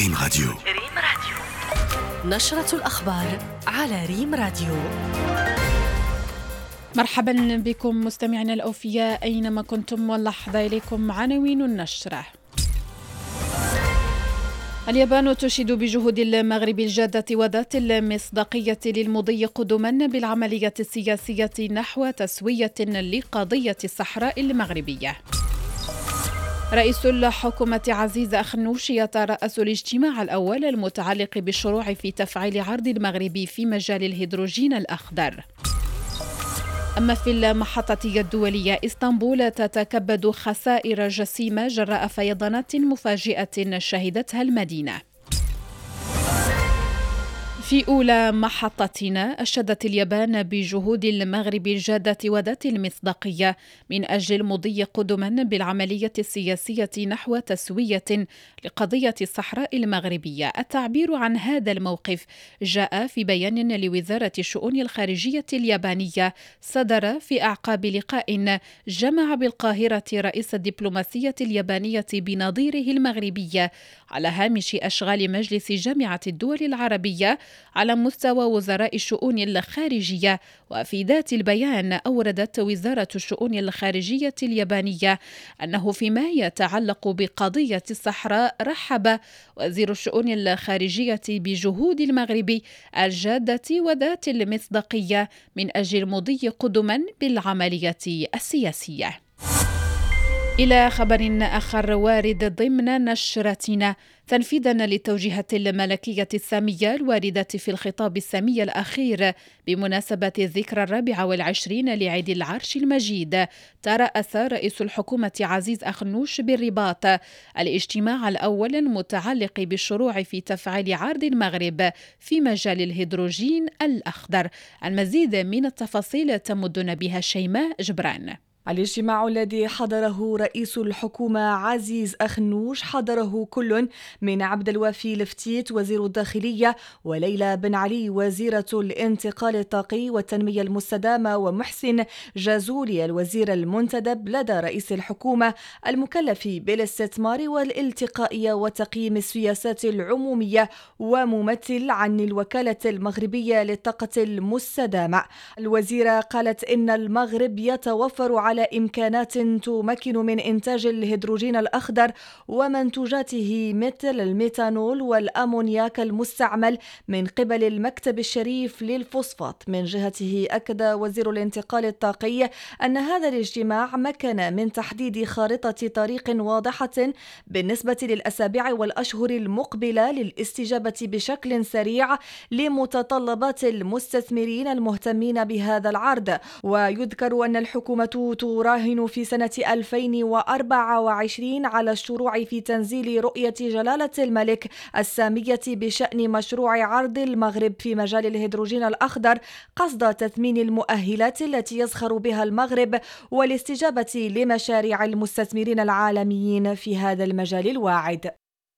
ريم راديو. نشرة الأخبار على ريم راديو. مرحبا بكم مستمعينا الأوفياء أينما كنتم، واللحظة إليكم عناوين النشرة. اليابان تشيد بجهود المغرب الجادة وذات المصداقية للمضي قدما بالعملية السياسية نحو تسوية لقضية الصحراء المغربية. رئيس الحكومة عزيز أخنوش يترأس الاجتماع الأول المتعلق بالشروع في تفعيل عرض المغرب في مجال الهيدروجين الأخضر. أما في المحطة الدولية، إسطنبول تتكبد خسائر جسيمة جراء فيضانات مفاجئة شهدتها المدينة. في أولى محطتنا، أشادت اليابان بجهود المغرب الجادة وذات المصداقية من أجل المضي قدما بالعملية السياسية نحو تسوية لقضية الصحراء المغربية. التعبير عن هذا الموقف جاء في بيان لوزارة الشؤون الخارجية اليابانية صدر في أعقاب لقاء جمع بالقاهرة رئيس الدبلوماسية اليابانية بنظيره المغربي على هامش أشغال مجلس جامعة الدول العربية على مستوى وزراء الشؤون الخارجية. وفي ذات البيان أوردت وزارة الشؤون الخارجية اليابانية أنه فيما يتعلق بقضية الصحراء، رحب وزير الشؤون الخارجية بجهود المغرب الجادة وذات المصداقية من أجل المضي قدما بالعملية السياسية. إلى خبر آخر وارد ضمن نشرتنا، تنفيذا للتوجيهات الملكية السامية الواردة في الخطاب السامي الأخير بمناسبة الذكرى 24 لعيد العرش المجيد، ترأس رئيس الحكومة عزيز أخنوش بالرباط الاجتماع الأول المتعلق بالشروع في تفعيل عرض المغرب في مجال الهيدروجين الأخضر. المزيد من التفاصيل تمدنا بها شيماء جبران. الاجتماع الذي حضره رئيس الحكومة عزيز أخنوش حضره كل من عبد الوافي لفتيت وزير الداخلية، وليلى بن علي وزيرة الانتقال الطاقي والتنمية المستدامة، ومحسن جازولي الوزير المنتدب لدى رئيس الحكومة المكلف بالاستثمار والالتقائية وتقييم السياسات العمومية، وممثل عن الوكالة المغربية للطاقة المستدامة. الوزيرة قالت إن المغرب يتوفر على إمكانات تمكن من إنتاج الهيدروجين الأخضر ومنتوجاته مثل الميثانول والأمونياك المستعمل من قبل المكتب الشريف للفوسفات. من جهته أكد وزير الانتقال الطاقي أن هذا الاجتماع مكن من تحديد خارطة طريق واضحة بالنسبة للأسابيع والأشهر المقبلة للاستجابة بشكل سريع لمتطلبات المستثمرين المهتمين بهذا العرض. ويذكر أن الحكومة تراهن في سنة 2024 على الشروع في تنزيل رؤية جلالة الملك السامية بشأن مشروع عرض المغرب في مجال الهيدروجين الأخضر، قصد تثمين المؤهلات التي يزخر بها المغرب والاستجابة لمشاريع المستثمرين العالميين في هذا المجال الواعد.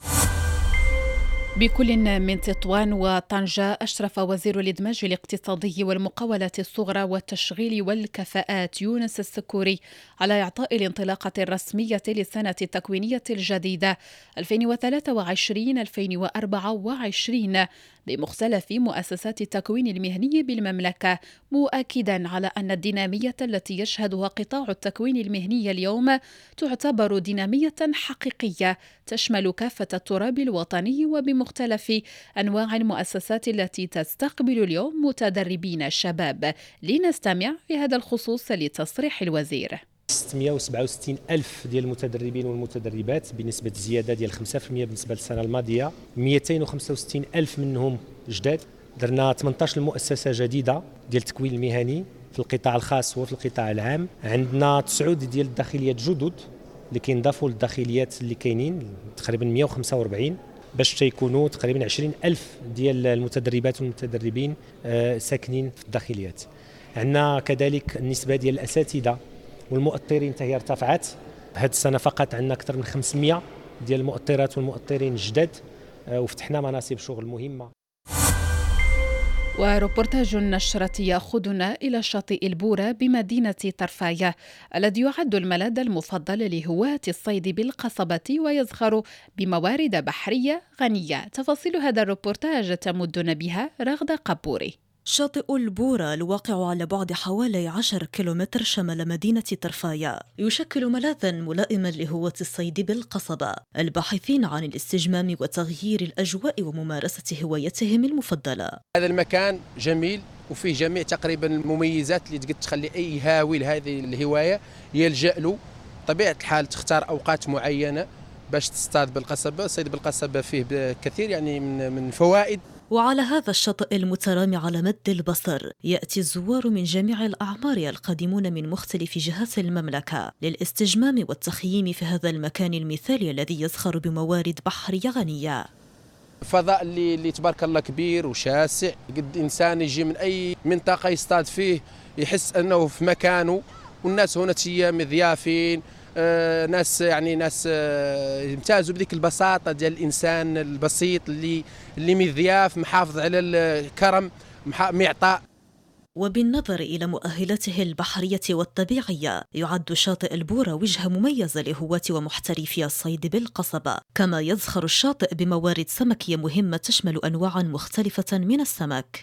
بكل من تطوان وطنجة، أشرف وزير الإدماج الاقتصادي والمقاولة الصغرى والتشغيل والكفاءات يونس السكوري على إعطاء الانطلاقة الرسمية للسنة التكوينية الجديدة 2023-2024 بمختلف مؤسسات التكوين المهني بالمملكة، مؤكدا على أن الدينامية التي يشهدها قطاع التكوين المهني اليوم تعتبر دينامية حقيقية تشمل كافة التراب الوطني وبمختلف أنواع المؤسسات التي تستقبل اليوم متدربين الشباب. لنستمع في هذا الخصوص لتصريح الوزير. 667 ألف ديال المتدربين والمتدربات بنسبة زيادة ديال 5% بالنسبة للسنة الماضية. 265 ألف منهم جداد. درنا 18 مؤسسة جديدة ديال التكوين المهني في القطاع الخاص وفي القطاع العام. عندنا 9 ديال الداخليات جدد اللي كينضافوا للداخليات اللي كاينين، تقريبا 145، باش تيكونوا تقريبا 20 ألف ديال المتدربات والمتدربين ساكنين في الداخليات. عندنا كذلك النسبة ديال الأساتذة والمؤطرين هي ارتفعت. هذه السنة فقط عندنا أكثر من 500 ديال المؤطرات والمؤطرين الجداد، وفتحنا مناصب شغل مهمة. وروبورتاج النشرة يأخذنا إلى شاطئ البورة بمدينة طرفاية الذي يعد الملاذ المفضل لهواة الصيد بالقصبة ويزخر بموارد بحرية غنية. تفاصيل هذا الروبورتاج تمدنا بها رغدة قبوري. شاطئ البورة الواقع على بعد حوالي 10 كيلومتر شمال مدينة طرفاية يشكل ملاذا ملائما لهواة الصيد بالقصبة الباحثين عن الاستجمام وتغيير الأجواء وممارسة هوايتهم المفضلة. هذا المكان جميل وفيه جميع تقريبا المميزات اللي تقدر تخلي أي هاوي لهذه الهواية يلجأ له. طبيعة الحال تختار أوقات معينة باش تصطاد بالقصبة. الصيد بالقصبة فيه كثير يعني من فوائد. وعلى هذا الشاطئ المترامي على مد البصر يأتي الزوار من جميع الأعمار القادمون من مختلف جهات المملكة للاستجمام والتخييم في هذا المكان المثالي الذي يزخر بموارد بحرية غنية. فضاء اللي تبارك الله كبير وشاسع، قد إنسان يجي من أي منطقة يصطاد فيه يحس أنه في مكانه. والناس هنا مضيافين، ناس يمتازوا بذيك البساطة ديال الإنسان البسيط اللي مضياف محافظ على الكرم معطاء. وبالنظر إلى مؤهلاته البحرية والطبيعية يعد شاطئ البورة وجهة مميزة لهواة ومحترفي الصيد بالقصبة، كما يزخر الشاطئ بموارد سمكية مهمة تشمل أنواعا مختلفة من السمك.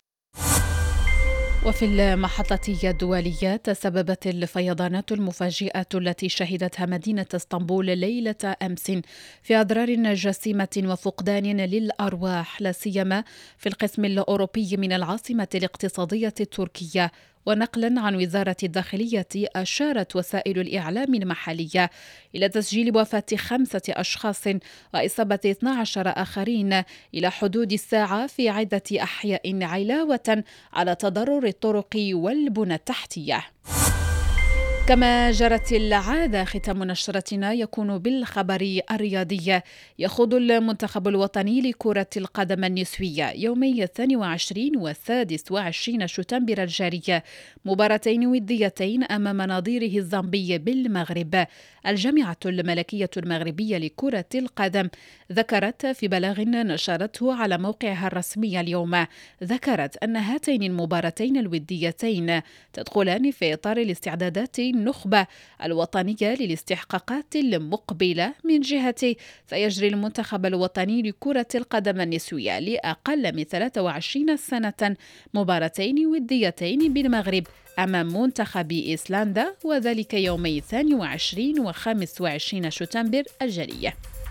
وفي المحطة الدولية تسببت الفيضانات المفاجئة التي شهدتها مدينة اسطنبول ليلة أمس في أضرار جسيمة وفقدان للأرواح، لا سيما في القسم الأوروبي من العاصمة الاقتصادية التركية. ونقلا عن وزارة الداخلية أشارت وسائل الإعلام المحلية إلى تسجيل وفاة 5 أشخاص وإصابة 12 آخرين إلى حدود الساعة في عدة أحياء، علاوة على تضرر الطرق والبنى التحتية. كما جرت العادة، ختام نشرتنا يكون بالخبر الرياضي. يخوض المنتخب الوطني لكرة القدم النسوية يومي 22 و 26 شتنبر الجاري مباراتين وديتين أمام نظيره الزامبي بالمغرب. الجامعة الملكية المغربية لكرة القدم ذكرت في بلاغ نشرته على موقعها الرسمي اليوم، ذكرت أن هاتين المباراتين الوديتين تدخلان في إطار الاستعدادات النخبة الوطنية للاستحقاقات المقبلة. من جهته سيجري المنتخب الوطني لكرة القدم النسوية لأقل من 23 سنة مباراتين وديتين بالمغرب أمام منتخب إيسلندا، وذلك يومي 22 و 25 شتنبر الجارية.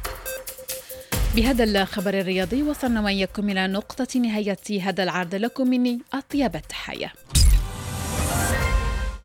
بهذا الخبر الرياضي وصلنا وإياكم إلى نقطة نهاية هذا العرض. لكم مني أطيب التحية.